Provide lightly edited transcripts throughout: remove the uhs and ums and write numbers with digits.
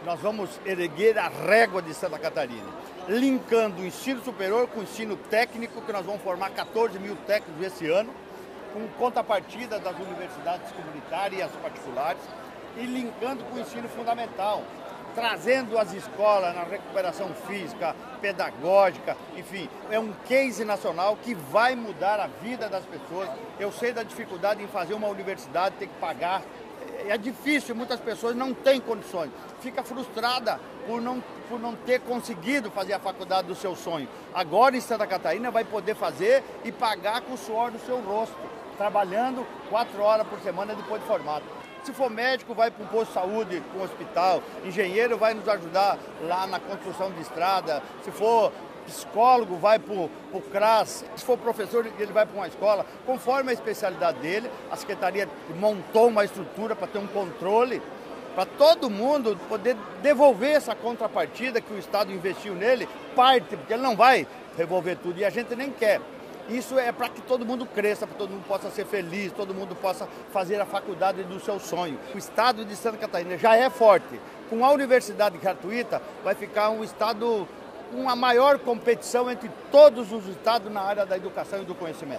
nós vamos erguer a régua de Santa Catarina, linkando o ensino superior com o ensino técnico, que nós vamos formar 14 mil técnicos esse ano, com contrapartida das universidades comunitárias e as particulares, e linkando com o ensino fundamental, trazendo as escolas na recuperação física, pedagógica, enfim, é um case nacional que vai mudar a vida das pessoas. Eu sei da dificuldade em fazer uma universidade, ter que pagar, é difícil, muitas pessoas não têm condições, fica frustrada por não ter conseguido fazer a faculdade do seu sonho. Agora em Santa Catarina vai poder fazer e pagar com o suor do seu rosto, trabalhando 4 horas por semana depois de formado. Se for médico, vai para um posto de saúde, para um hospital. Engenheiro vai nos ajudar lá na construção de estrada. Se for psicólogo, vai para o CRAS. Se for professor, ele vai para uma escola. Conforme a especialidade dele, a Secretaria montou uma estrutura para ter um controle, para todo mundo poder devolver essa contrapartida que o Estado investiu nele, parte, porque ele não vai revolver tudo e a gente nem quer. Isso é para que todo mundo cresça, para que todo mundo possa ser feliz, todo mundo possa fazer a faculdade do seu sonho. O estado de Santa Catarina já é forte. Com a universidade gratuita, vai ficar um estado com uma maior competição entre todos os estados na área da educação e do conhecimento.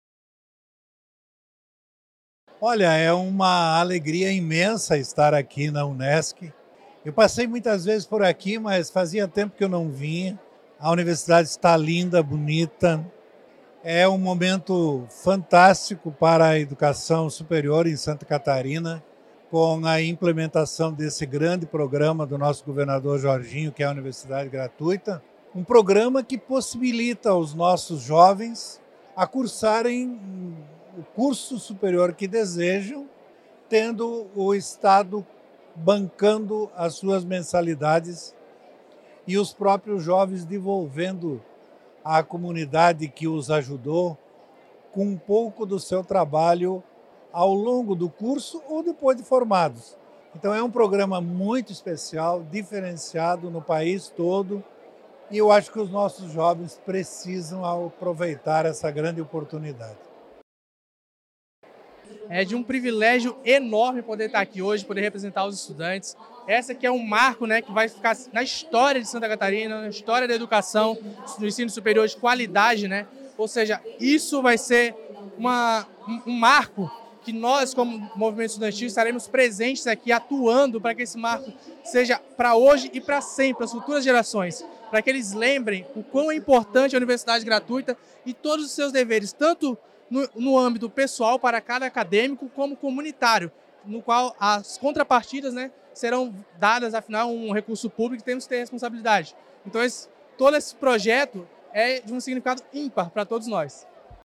Olha, é uma alegria imensa estar aqui na Unesc. Eu passei muitas vezes por aqui, mas fazia tempo que eu não vinha. A universidade está linda, bonita. É um momento fantástico para a educação superior em Santa Catarina, com a implementação desse grande programa do nosso governador Jorginho, que é a Universidade Gratuita. Um programa que possibilita aos nossos jovens a cursarem o curso superior que desejam, tendo o Estado bancando as suas mensalidades e os próprios jovens devolvendo à comunidade que os ajudou com um pouco do seu trabalho ao longo do curso ou depois de formados. Então é um programa muito especial, diferenciado no país todo, e eu acho que os nossos jovens precisam aproveitar essa grande oportunidade. É de um privilégio enorme poder estar aqui hoje, poder representar os estudantes. Essa aqui é um marco, né, que vai ficar na história de Santa Catarina, na história da educação, do ensino superior de qualidade, né? Ou seja, isso vai ser um marco que nós, como movimento estudantil, estaremos presentes aqui, atuando para que esse marco seja para hoje e para sempre, para as futuras gerações, para que eles lembrem o quão é importante a universidade gratuita e todos os seus deveres, tanto no âmbito pessoal para cada acadêmico, como comunitário, no qual as contrapartidas, né, serão dadas, afinal, um recurso público e temos que ter responsabilidade. Então, todo esse projeto é de um significado ímpar para todos nós.